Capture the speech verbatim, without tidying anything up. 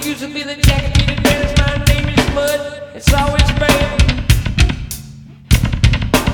Used to be the jacket, be the dance. My name is Mud. It's always been.